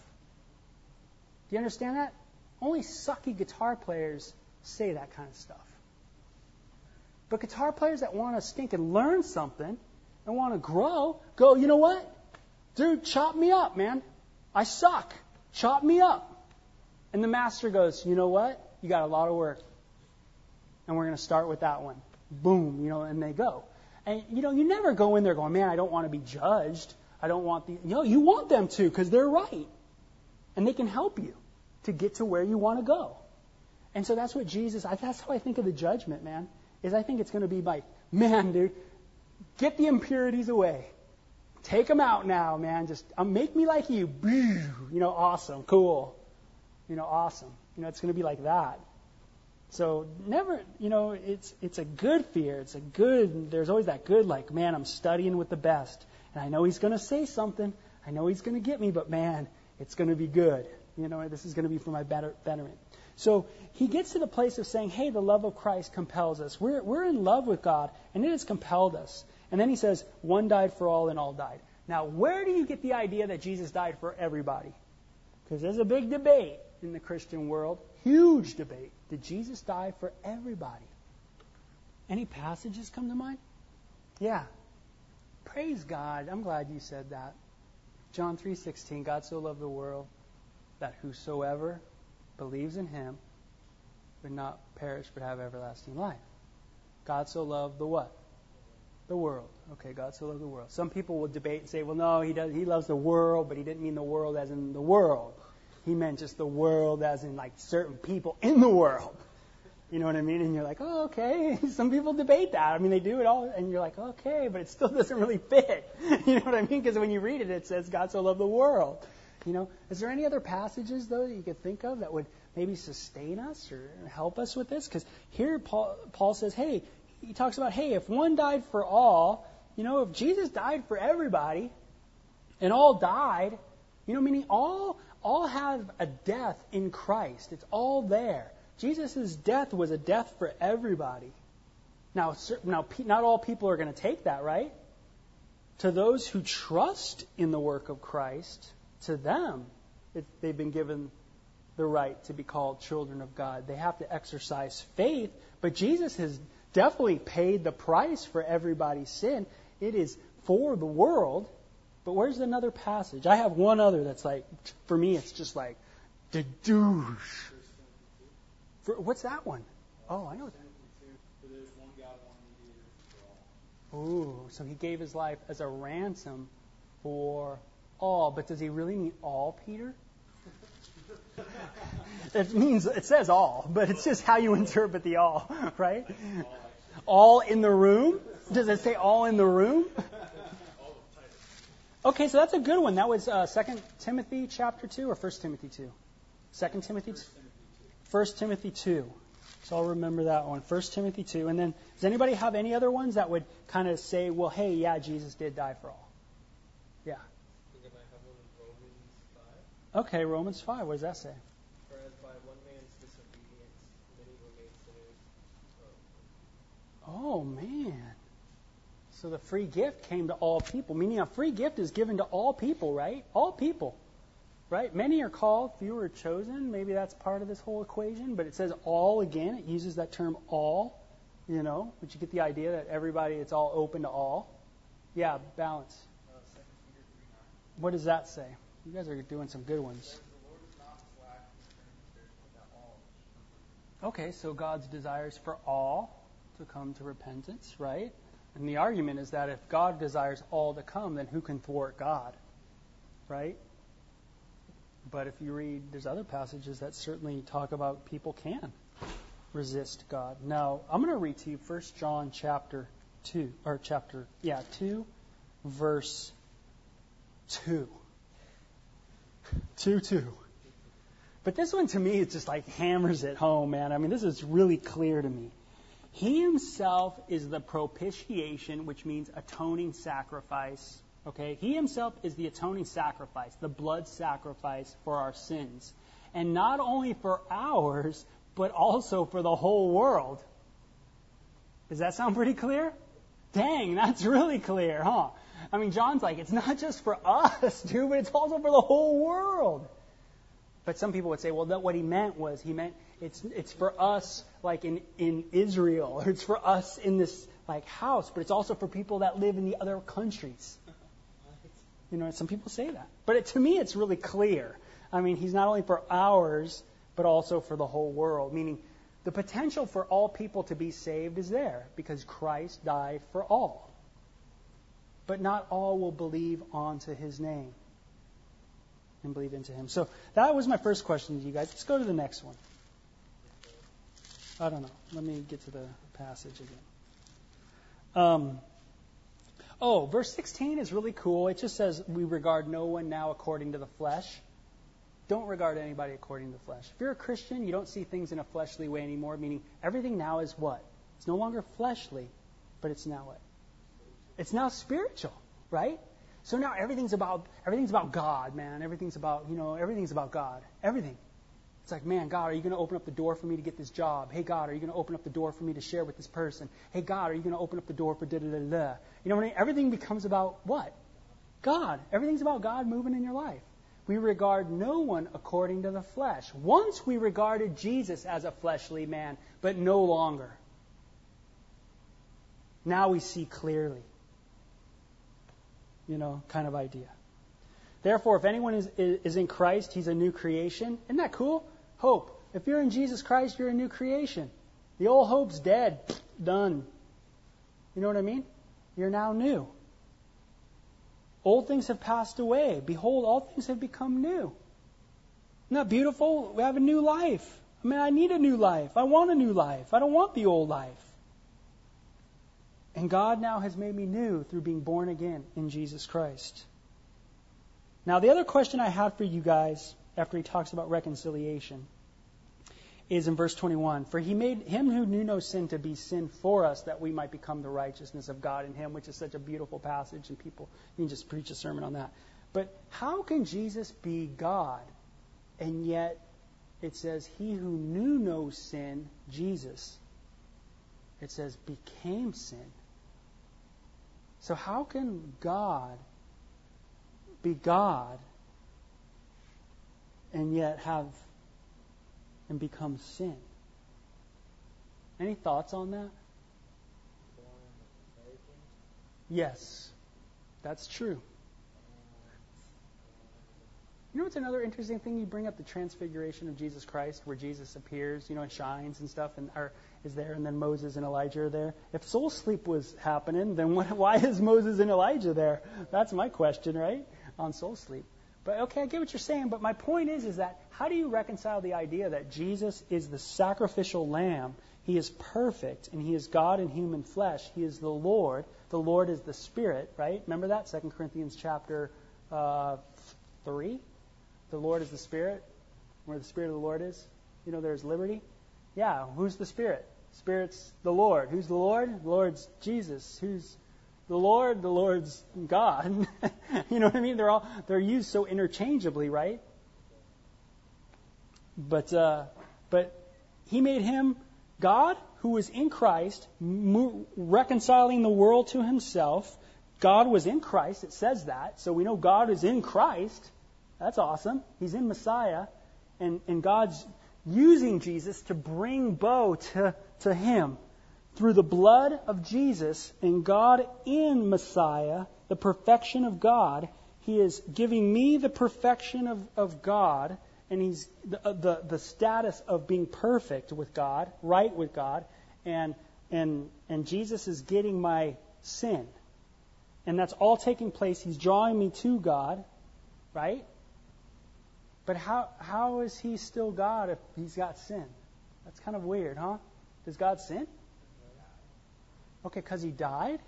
Do you understand that? Only sucky guitar players say that kind of stuff. But guitar players that want to stink and learn something and want to grow, go, you know what? Dude, chop me up, man. I suck. Chop me up. And the master goes, you know what? You got a lot of work. And we're going to start with that one. Boom, you know, and they go. And, you know, you never go in there going, man, I don't want to be judged. I don't want the, you know, you want them to, because they're right. And they can help you to get to where you want to go. And so that's what Jesus, that's how I think of the judgment, man. Is I think it's going to be like, man, dude, get the impurities away. Take them out now, man. Just uh, make me like you. You know, awesome, cool. You know, awesome. You know, it's going to be like that. So never, you know, it's it's a good fear. It's a good, there's always that good, like, man, I'm studying with the best. And I know he's going to say something. I know he's going to get me, but man, it's going to be good. You know, this is going to be for my better, betterment. So he gets to the place of saying, hey, the love of Christ compels us. We're, we're in love with God, and it has compelled us. And then he says, one died for all, and all died. Now, where do you get the idea that Jesus died for everybody? Because there's a big debate in the Christian world, huge debate. Did Jesus die for everybody? Any passages come to mind? Yeah. Praise God. I'm glad you said that. John three sixteen, God so loved the world that whosoever believes in him would not perish but have everlasting life. God so loved the what? The world. Okay, God so loved the world. Some people will debate and say, well, no, he does. He loves the world, but he didn't mean the world as in the world. He meant just the world as in like certain people in the world. You know what I mean? And you're like, oh, okay. Some people debate that. I mean, they do it all. And you're like, okay, but it still doesn't really fit. You know what I mean? Because when you read it, it says God so loved the world. You know, is there any other passages, though, that you could think of that would maybe sustain us or help us with this? Because here Paul, Paul says, hey, he talks about, hey, if one died for all, you know, if Jesus died for everybody and all died, you know, meaning all all have a death in Christ. It's all there. Jesus' death was a death for everybody. Now, now, not all people are going to take that, right? To those who trust in the work of Christ, to them, it, they've been given the right to be called children of God. They have to exercise faith, but Jesus has definitely paid the price for everybody's sin. It is for the world. But where's another passage? I have one other that's like, for me, it's just like, the douche. For, what's that one? Oh, I know that. Ooh, so he gave his life as a ransom for all. But does he really mean all, Peter? It means, it says all, but it's just how you interpret the all, right? All in the room? Does it say all in the room? Okay, so that's a good one. That was uh, Second Timothy chapter two or First Timothy two? Second Timothy two? First Timothy two. So I'll remember that one. First Timothy two. And then, does anybody have any other ones that would kind of say, well, hey, yeah, Jesus did die for all? Yeah. I think I might have one in Romans five. Okay, Romans five. What does that say? For as by one man's disobedience many were made sinners. Oh, man. So the free gift came to all people, meaning a free gift is given to all people, right? All people, right? Many are called, few are chosen. Maybe that's part of this whole equation, but it says all again. It uses that term all, you know, but you get the idea that everybody, it's all open to all. Yeah, balance. Uh, Second Peter three nine. What does that say? You guys are doing some good ones. Says, the Lord is not slack concerning his spirit, that all should come to Okay, so God's desires for all to come to repentance, right? And the argument is that if God desires all to come, then who can thwart God, right? But if you read, there's other passages that certainly talk about people can resist God. Now, I'm going to read to you First John chapter two, or chapter, yeah, two, verse two. two, two. But this one to me, it just like hammers it home, man. I mean, this is really clear to me. He himself is the propitiation, which means atoning sacrifice. Okay? He himself is the atoning sacrifice, the blood sacrifice for our sins. And not only for ours, but also for the whole world. Does that sound pretty clear? Dang, that's really clear, huh? I mean, John's like, it's not just for us, dude, but it's also for the whole world. But some people would say, well, that what he meant was, he meant it's it's for us, like in, in Israel, or it's for us in this like house, but it's also for people that live in the other countries. You know, some people say that. But it, to me, it's really clear. I mean, he's not only for ours, but also for the whole world, meaning the potential for all people to be saved is there because Christ died for all. But not all will believe onto his name and believe into him. So that was my first question to you guys. Let's go to the next one. I don't know. Let me get to the passage again. Um, oh, verse sixteen is really cool. It just says, we regard no one now according to the flesh. Don't regard anybody according to the flesh. If you're a Christian, you don't see things in a fleshly way anymore, meaning everything now is what? It's no longer fleshly, but it's now what? It's now spiritual, right? So now everything's about everything's about God, man. Everything's about, you know, everything's about God. Everything. It's like, man, God, are you going to open up the door for me to get this job? Hey, God, are you going to open up the door for me to share with this person? Hey, God, are you going to open up the door for da-da-da-da? You know what I mean? Everything becomes about what? God. Everything's about God moving in your life. We regard no one according to the flesh. Once we regarded Jesus as a fleshly man, but no longer. Now we see clearly. You know, kind of idea. Therefore, if anyone is, is in Christ, he's a new creation. Isn't that cool? Hope. If you're in Jesus Christ, you're a new creation. The old hope's dead. Done. You know what I mean? You're now new. Old things have passed away. Behold, all things have become new. Isn't that beautiful? We have a new life. I mean, I need a new life. I want a new life. I don't want the old life. And God now has made me new through being born again in Jesus Christ. Now, the other question I have for you guys, after he talks about reconciliation, is in verse twenty-one. For he made him who knew no sin to be sin for us, that we might become the righteousness of God in him, which is such a beautiful passage, and people, you can just preach a sermon on that. But how can Jesus be God, and yet it says he who knew no sin, Jesus, it says became sin? So how can God be God and yet have and become sin? Any thoughts on that? Yes, that's true. You know what's another interesting thing? You bring up the transfiguration of Jesus Christ, where Jesus appears, you know, and shines and stuff, and or is there, and then Moses and Elijah are there. If soul sleep was happening, then what, why is Moses and Elijah there? That's my question, right? On soul sleep. But okay, I get what you're saying, but my point is, is that how do you reconcile the idea that Jesus is the sacrificial lamb? He is perfect, and he is God in human flesh. He is the Lord. The Lord is the Spirit, right? Remember that? Second Corinthians chapter uh, three? The Lord is the Spirit. Where the Spirit of the Lord is, you know, there's liberty. Yeah, who's the Spirit? Spirit's the Lord. Who's the Lord? The Lord's Jesus. Who's the Lord? The Lord's God. You know what I mean? They're all they're used so interchangeably, right? But uh, but he made him God, who was in Christ, mo- reconciling the world to himself. God was in Christ. It says that. So we know God is in Christ. That's awesome. He's in Messiah. And, and God's using Jesus to bring Bo to, to him. Through the blood of Jesus and God in Messiah, the perfection of God, he is giving me the perfection of, of God, and he's the, the the status of being perfect with God, right with God, and and and Jesus is getting my sin. And that's all taking place. He's drawing me to God, right? But how how is he still God if he's got sin? That's kind of weird, huh? Does God sin? Okay, because he died?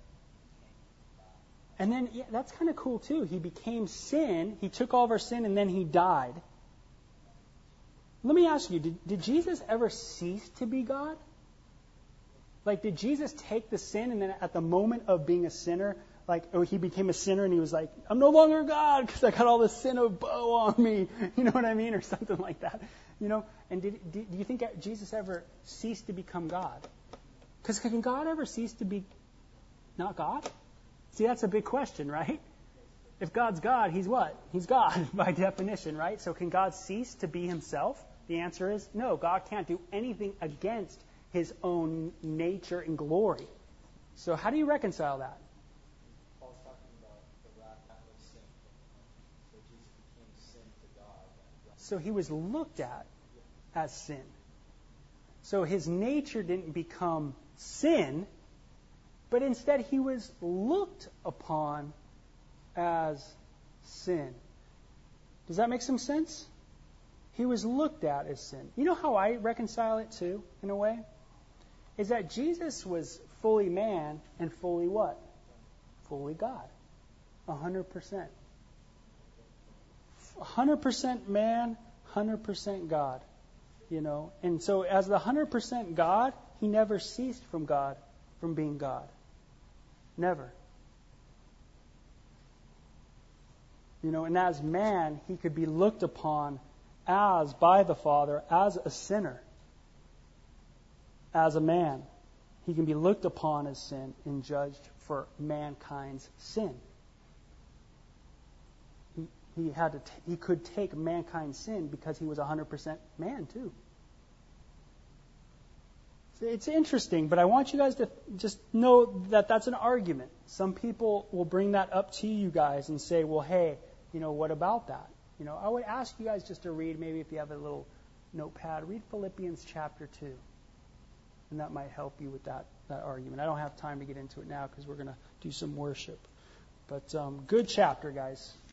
And then, yeah, that's kind of cool too. He became sin. He took all of our sin and then he died. Let me ask you, did, did Jesus ever cease to be God? Like, did Jesus take the sin and then at the moment of being a sinner, like, oh, he became a sinner and he was like, I'm no longer God because I got all the sin of Bo on me. You know what I mean? Or something like that. You know? And did, did, do you think Jesus ever ceased to become God? Because can God ever cease to be not God? See, that's a big question, right? If God's God, he's what? He's God by definition, right? So can God cease to be himself? The answer is no. God can't do anything against his own nature and glory. So how do you reconcile that? Paul's talking about the wrath of sin. So Jesus became sin to God. So he was looked at as sin. So his nature didn't become sin, but instead he was looked upon as sin. Does that make some sense? He was looked at as sin. You know how I reconcile it too, in a way? Is that Jesus was fully man and fully what? Fully God. A hundred percent. A hundred percent man, hundred percent God. You know, and so as the one hundred percent God, he never ceased from God, from being God. Never. You know, and as man, he could be looked upon as, by the Father, as a sinner. As a man. He can be looked upon as sin and judged for mankind's sin. He, he had to. T- he could take mankind's sin because he was one hundred percent man too. So it's interesting, but I want you guys to just know that that's an argument. Some people will bring that up to you guys and say, well, hey, you know, what about that? You know, I would ask you guys just to read, maybe if you have a little notepad, read Philippians chapter two. And that might help you with that, that argument. I don't have time to get into it now because we're going to do some worship. But um, good chapter, guys.